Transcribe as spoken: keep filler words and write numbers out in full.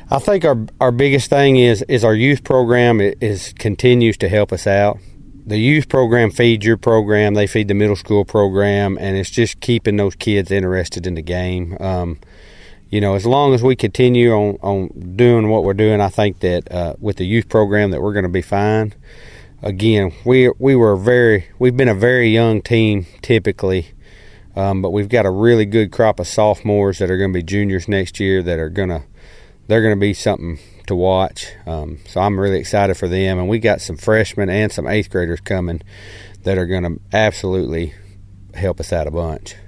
I think our our biggest thing is is our youth program is continues to help us out. The youth program feeds your program. They feed the middle school program, and it's just keeping those kids interested in the game. Um, you know, as long as we continue on, on doing what we're doing, I think that uh, with the youth program that we're going to be fine. Again, we we were very we've been a very young team typically, um, but we've got a really good crop of sophomores that are going to be juniors next year that are gonna they're going to be something to watch. Um, so I'm really excited for them, and we got some freshmen and some eighth graders coming that are going to absolutely help us out a bunch.